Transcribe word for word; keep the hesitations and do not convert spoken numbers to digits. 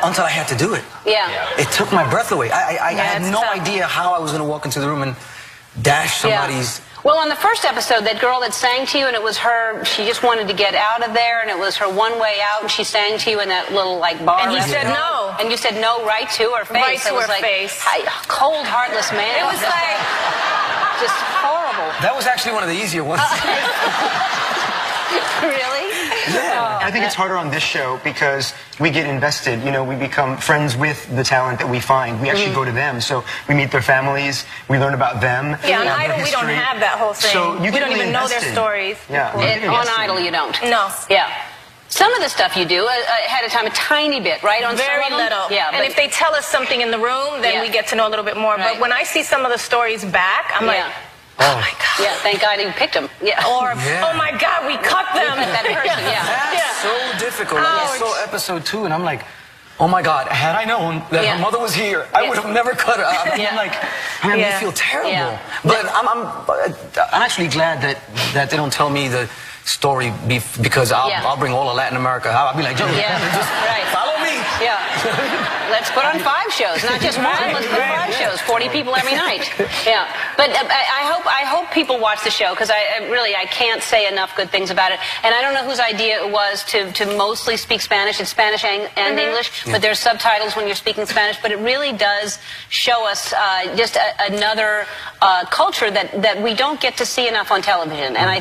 until I had to do it. Yeah. It took my breath away. I, I, I Yeah, had it's no tough. idea how I was going to walk into the room and dash somebody's... Yeah. Well, on the first episode, that girl that sang to you, and it was her, she just wanted to get out of there, and it was her one way out, and she sang to you in that little, like, bar. And you said restaurant. no. And you said no right to her face. Right to it was her like, face. I, cold, heartless man. It was like... Just horrible. That was actually one of the easier ones. Really? Yeah. I think it's harder on this show because we get invested. You know, we become friends with the talent that we find. We actually Mm-hmm. go to them, so we meet their families. We learn about them. Yeah, on uh, their Idol, we don't history. have that whole thing. So you we get don't really even know their invested. stories. Yeah. before. You It, get on invested. Idol, you don't. No. Yeah. Some of the stuff you do uh, ahead of time, a tiny bit, right? On Very some of them? little. Yeah. And but- if they tell us something in the room, then Yeah. we get to know a little bit more. Right. But when I see some of the stories back, I'm Yeah. like, oh my God. Yeah, thank God you picked him. Yeah. Or, Yeah. oh my God, we cut them. That person, yeah. That's Yeah. so difficult. Like, I Ouch. saw episode two, and I'm like, oh my God, had I known that Yeah. her mother was here, I Yeah. would have never cut her. I mean, Yeah. I'm like, I mean, Yeah. I feel terrible. Yeah. But I'm, I'm, I'm actually glad that, that they don't tell me the story be, because I'll, Yeah. I'll bring all of Latin America. I'll be like, Joe, Yeah, just right. follow me. Yeah. Let's put on five shows, not just one. Right, Let's put right, five right. shows, forty people every night. Yeah. But uh, I, I hope I hope people watch the show because I, I really I can't say enough good things about it. And I don't know whose idea it was to to mostly speak Spanish. It's Spanish and, and English, but there's subtitles when you're speaking Spanish. But it really does show us uh, just a, another uh, culture that that we don't get to see enough on television. And I